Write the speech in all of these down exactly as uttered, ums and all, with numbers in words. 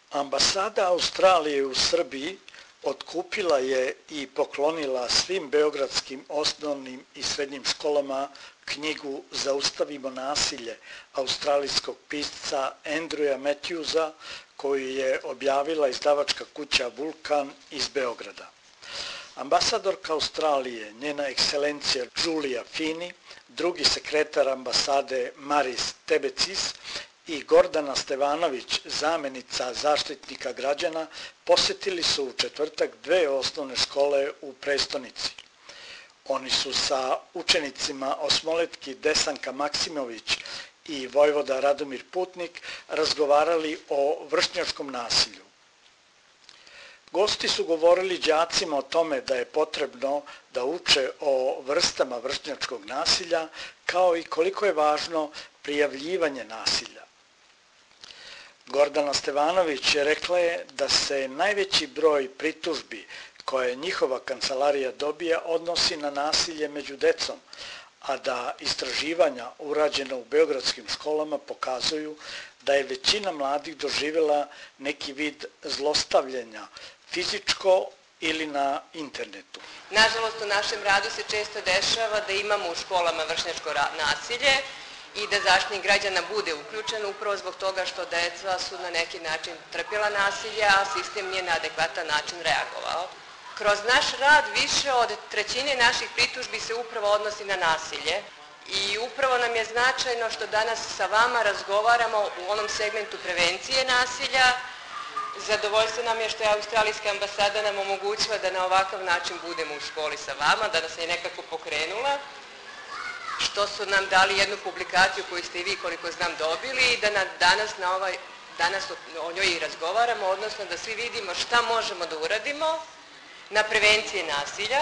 Ambasada Australije u Srbiji otkupila je i poklonila svim beogradskim osnovnim i srednjim školama knjigu Zaustavimo nasilje australijskog pisca Andrewa Matthewsa, koju je objavila izdavačka kuća Vulkan iz Beograda. Ambasadorka Australije, njena ekscelencija Julia Fini, drugi sekretar ambasade Maris Tebecis i Gordana Stevanović, zamenica zaštitnika građana, posjetili su u četvrtak dve osnovne škole u prestonici. Oni su sa učenicima osmoletki Desanka Maksimović i vojvoda Radomir Putnik razgovarali o vršnjačkom nasilju. Gosti su govorili đacima o tome da je potrebno da uče o vrstama vršnjačkog nasilja, kao i koliko je važno prijavljivanje nasilja. Gordana Stevanović je rekla je da se najveći broj pritužbi koje njihova kancelarija dobija odnosi na nasilje među decom, a da istraživanja urađena u beogradskim školama pokazuju da je većina mladih doživjela neki vid zlostavljanja, fizičko ili na internetu. Nažalost, u našem radu se često dešava da imamo u školama vršnjačko nasilje i da Zaštitnik građana bude uključen upravo zbog toga što deca su na neki način trpjela nasilje, a sistem nije na adekvatan način reagovao. Kroz naš rad više od trećine naših pritužbi se upravo odnosi na nasilje i upravo nam je značajno što danas sa vama razgovaramo u onom segmentu prevencije nasilja. Zadovoljstvo nam je što je Australijska ambasada nam omogućila da na ovakav način budemo u školi sa vama, da nas je nekako pokrenula, što su nam dali jednu publikaciju koju ste i vi, koliko znam, dobili i da danas, na ovaj, danas o njoj i razgovaramo, odnosno da svi vidimo šta možemo da uradimo na prevenciji nasilja.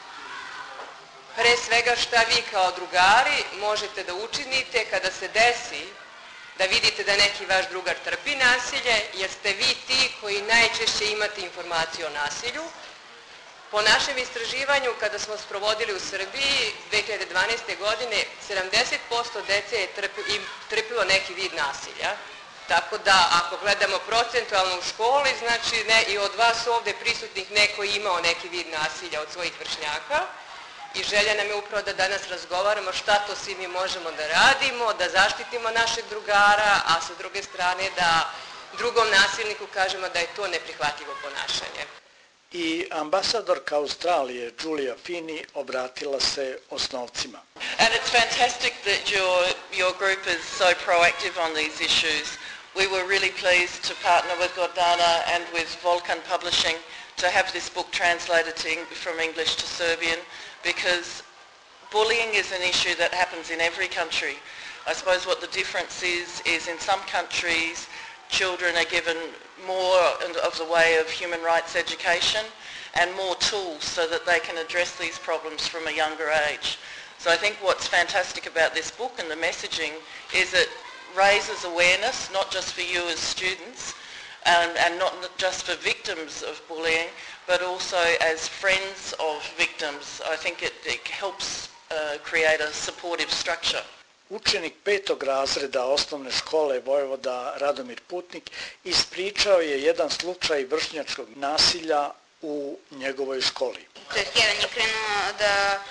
Pre svega šta vi kao drugari možete da učinite kada se desi da vidite da neki vaš drugar trpi nasilje, jer ste vi ti koji najčešće imate informaciju o nasilju. Po našem istraživanju, kada smo sprovodili u Srbiji dve hiljade dvanaeste. godine, sedamdeset posto dece je trpilo neki vid nasilja. Tako da, ako gledamo procentualno u školi, znači ne, i od vas ovde prisutnih neko je imao neki vid nasilja od svojih vršnjaka. I želja nam je upravo da danas razgovaramo šta to svi mi možemo da radimo, da zaštitimo našeg drugara, a sa druge strane da drugom nasilniku kažemo da je to neprihvatljivo ponašanje. I ambasadorka Australije Julia Fini obratila se osnovcima. And it's fantastic that your, your group is so proactive on these issues. We were really pleased to partner with Gordana and with Vulkan Publishing to have this book translated to, from English to Serbian, because bullying is an issue that happens in every country. I suppose what the difference is, is in some countries children are given more of the way of human rights education and more tools so that they can address these problems from a younger age. So I think what's fantastic about this book and the messaging is it raises awareness, not just for you as students, and, and not just for victims of bullying, but also as friends of victims. I think it, it helps uh, create a supportive structure. Učenik petog razreda osnovne škole vojvoda Radomir Putnik ispričao je jedan slučaj vršnjačkog nasilja u njegovoj školi. To jest jedan je krenuo da,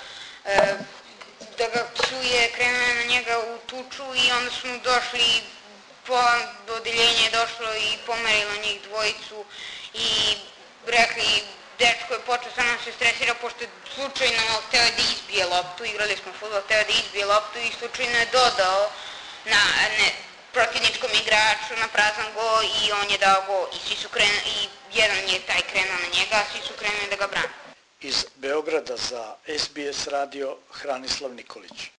da ga psuje, krenuo je na njega u tuču i onda su mu došli, pola odeljenja je došlo i pomerilo njih dvojicu i rekli, dečko je počeo sa nam se stresira pošto je slučajno hteo da izbije loptu, igrali smo fudbal, hteo da izbije loptu i slučajno je dodao na ne, protivničkom igraču na prazan go i on je dao go i, svi su krenu, i jedan je taj krenuo na njega, a svi su krenuli da ga brane. Iz Beograda za S B S radio Hranislav Nikolić.